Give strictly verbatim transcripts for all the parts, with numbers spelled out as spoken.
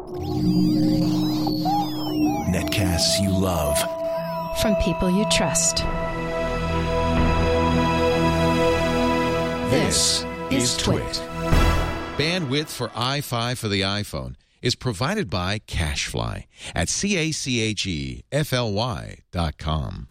Netcasts you love. From people you trust. This is Twit. Bandwidth for i five for the iPhone is provided by CacheFly at C A C H E F L Y dot com.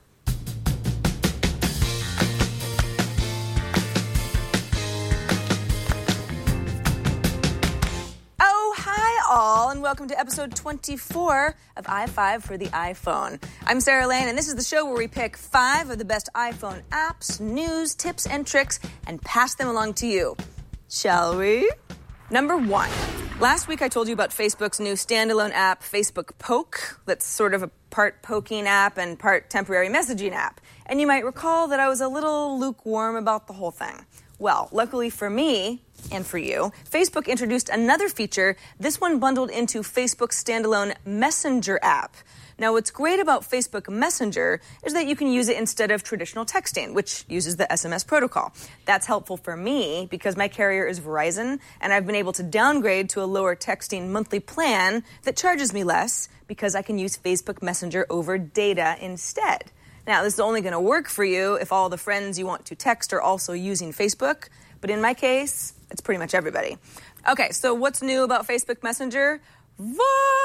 All, and welcome to episode twenty-four of i five for the iPhone. I'm Sarah Lane, and this is the show where we pick five of the best iPhone apps, news, tips, and tricks, and pass them along to you. Shall we? Number one. Last week I told you about Facebook's new standalone app, Facebook Poke, that's sort of a part poking app and part temporary messaging app. And you might recall that I was a little lukewarm about the whole thing. Well, luckily for me, and for you, Facebook introduced another feature, this one bundled into Facebook's standalone Messenger app. Now, what's great about Facebook Messenger is that you can use it instead of traditional texting, which uses the S M S protocol. That's helpful for me because my carrier is Verizon, and I've been able to downgrade to a lower texting monthly plan that charges me less because I can use Facebook Messenger over data instead. Now, this is only going to work for you if all the friends you want to text are also using Facebook, but in my case, it's pretty much everybody. Okay, so what's new about Facebook Messenger? Voice!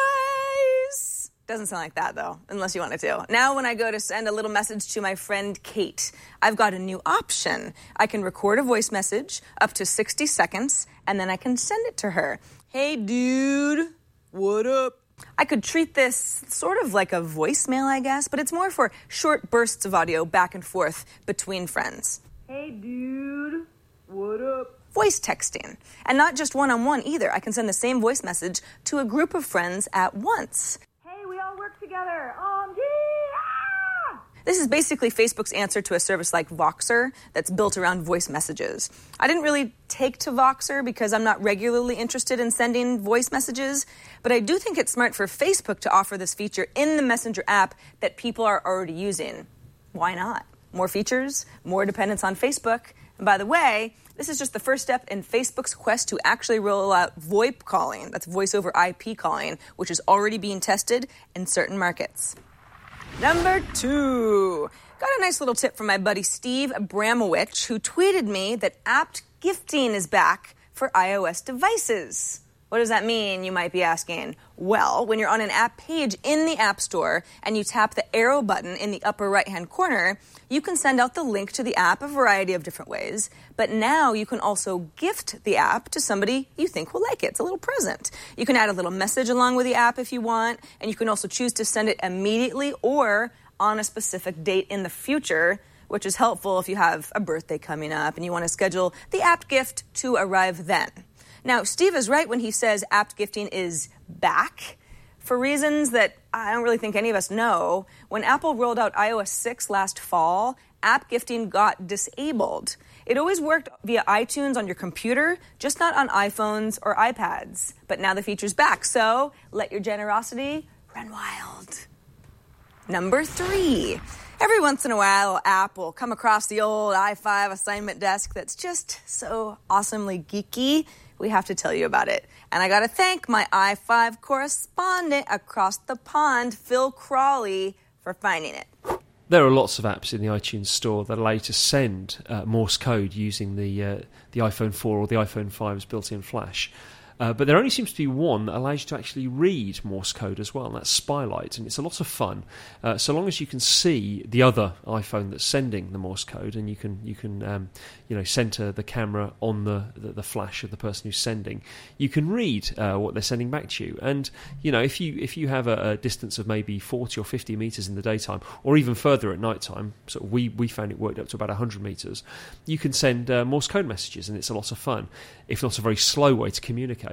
Doesn't sound like that, though, unless you want it to. Now when I go to send a little message to my friend Kate, I've got a new option. I can record a voice message up to sixty seconds, and then I can send it to her. Hey, dude, what up? I could treat this sort of like a voicemail, I guess, but it's more for short bursts of audio back and forth between friends. Hey, dude, what up? Voice texting. And not just one-on-one either. I can send the same voice message to a group of friends at once. Hey, we all work together. Um, yeah! This is basically Facebook's answer to a service like Voxer that's built around voice messages. I didn't really take to Voxer because I'm not regularly interested in sending voice messages, but I do think it's smart for Facebook to offer this feature in the Messenger app that people are already using. Why not? More features, more dependence on Facebook. And by the way, this is just the first step in Facebook's quest to actually roll out VoIP calling, that's voice over I P calling, which is already being tested in certain markets. Number two. Got a nice little tip from my buddy Steve Abramowitz, who tweeted me that apt gifting is back for iOS devices. What does that mean, you might be asking? Well, when you're on an app page in the App Store and you tap the arrow button in the upper right-hand corner, you can send out the link to the app a variety of different ways. But now you can also gift the app to somebody you think will like it. It's a little present. You can add a little message along with the app if you want, and you can also choose to send it immediately or on a specific date in the future, which is helpful if you have a birthday coming up and you want to schedule the apt gift to arrive then. Now, Steve is right when he says apt gifting is back. For reasons that I don't really think any of us know, when Apple rolled out i O S six last fall, app gifting got disabled. It always worked via iTunes on your computer, just not on iPhones or iPads. But now the feature's back, so let your generosity run wild. Number three. Every once in a while, an app will come across the old i five assignment desk that's just so awesomely geeky. We have to tell you about it. And I got to thank my i five correspondent across the pond, Phil Crawley, for finding it. There are lots of apps in the iTunes store that allow you to send uh, Morse code using the uh, the iPhone four or the iPhone five's built-in flash. Uh, but there only seems to be one that allows you to actually read Morse code as well, and that's Spylight, and it's a lot of fun. Uh, so long as you can see the other iPhone that's sending the Morse code, and you can you can um, you know center the camera on the, the the flash of the person who's sending, you can read uh, what they're sending back to you. And you know if you if you have a, a distance of maybe forty or fifty meters in the daytime, or even further at night time, so we we found it worked up to about one hundred meters, you can send uh, Morse code messages, and it's a lot of fun, if not a very slow way to communicate.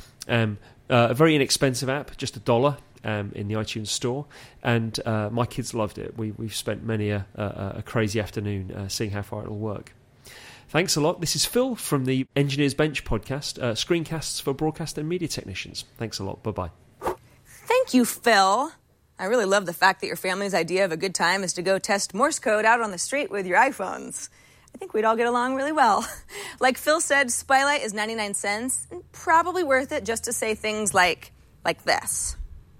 Um, uh, a very inexpensive app, just a dollar um, in the iTunes store, and uh, my kids loved it. We, we've spent many a, a, a crazy afternoon uh, seeing how far it'll work. Thanks a lot. This is Phil from the Engineers Bench podcast, uh, screencasts for broadcast and media technicians. Thanks a lot. Bye-bye. Thank you, Phil. I really love the fact that your family's idea of a good time is to go test Morse code out on the street with your iPhones. I think we'd all get along really well. Like Phil said, Spylight is ninety-nine cents, and probably worth it just to say things like, like this.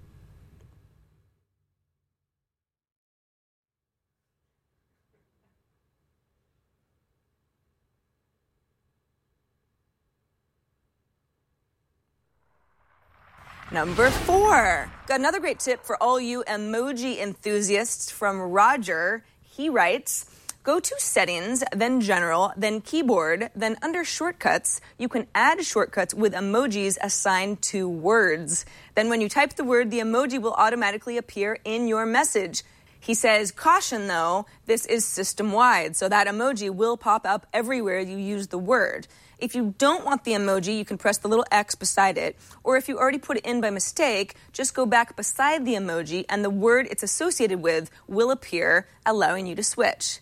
Number four. Got another great tip for all you emoji enthusiasts from Roger. He writes, go to Settings, then General, then Keyboard, then under Shortcuts, you can add shortcuts with emojis assigned to words. Then when you type the word, the emoji will automatically appear in your message. He says, caution though, this is system-wide, so that emoji will pop up everywhere you use the word. If you don't want the emoji, you can press the little X beside it. Or if you already put it in by mistake, just go back beside the emoji and the word it's associated with will appear, allowing you to switch.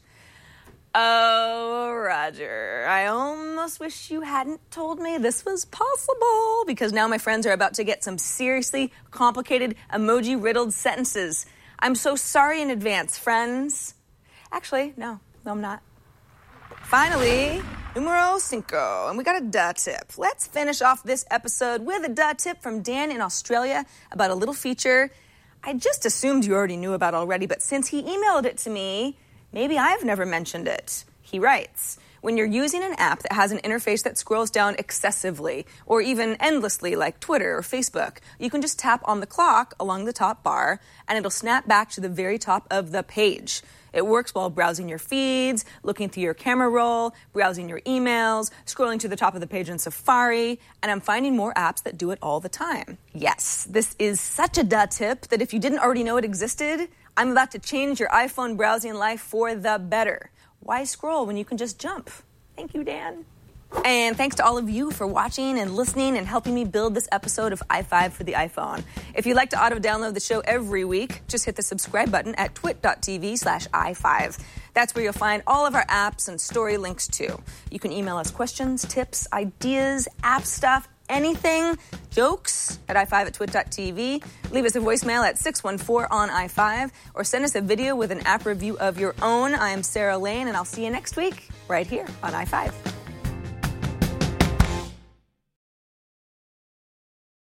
Oh, Roger, I almost wish you hadn't told me this was possible, because now my friends are about to get some seriously complicated emoji-riddled sentences. I'm so sorry in advance, friends. Actually, no, no, I'm not. Finally, numero cinco, and we got a duh tip. Let's finish off this episode with a duh tip from Dan in Australia about a little feature I just assumed you already knew about already, but since he emailed it to me, maybe I've never mentioned it. He writes, when you're using an app that has an interface that scrolls down excessively or even endlessly like Twitter or Facebook, you can just tap on the clock along the top bar and it'll snap back to the very top of the page. It works while browsing your feeds, looking through your camera roll, browsing your emails, scrolling to the top of the page in Safari, and I'm finding more apps that do it all the time. Yes, this is such a duh tip that if you didn't already know it existed, I'm about to change your iPhone browsing life for the better. Why scroll when you can just jump? Thank you, Dan. And thanks to all of you for watching and listening and helping me build this episode of i five for the iPhone. If you'd like to auto-download the show every week, just hit the subscribe button at twit.tv slash i5. That's where you'll find all of our apps and story links too. You can email us questions, tips, ideas, app stuff, anything, jokes at i five at twit.tv. Leave us a voicemail at six one four on i five or send us a video with an app review of your own. I am Sarah Lane and I'll see you next week right here on i five.